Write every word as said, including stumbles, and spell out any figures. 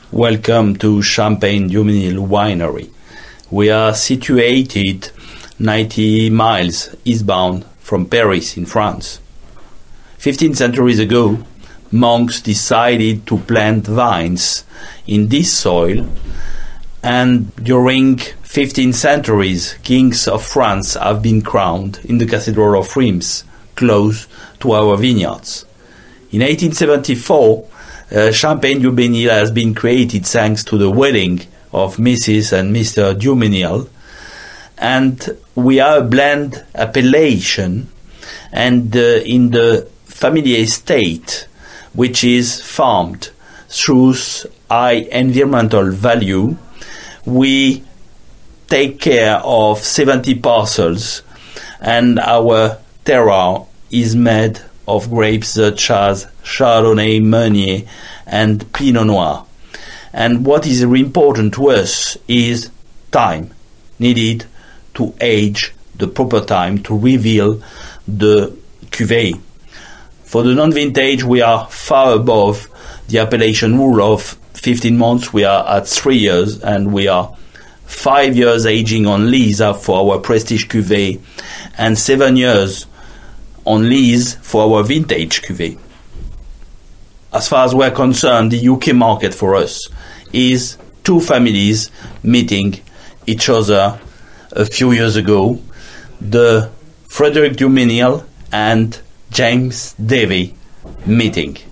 Welcome to Champagne-Dumesnil Winery. We are situated ninety miles eastbound from Paris in France. Fifteen centuries ago, monks decided to plant vines in this soil, and during fifteen centuries, kings of France have been crowned in the Cathedral of Reims, close to our vineyards. In eighteen seventy-four, uh, Champagne-Dumesnil has been created thanks to the wedding of Missus and Mister Dumesnil, and we are a blend appellation, and uh, in the family estate, which is farmed through high environmental value, we take care of seventy parcels, and our terroir is made of grapes such as Chardonnay, Meunier, and Pinot Noir. And what is important to us is time needed to age, the proper time to reveal the cuvée. For the non-vintage, we are far above the appellation rule of fifteen months. We are at three years, and we are five years aging on lease for our prestige cuvée, and seven years on lease for our vintage cuvée. As far as we're concerned, the U K market for us is two families meeting each other a few years ago, the Frederick Dumesnil and James Davey meeting.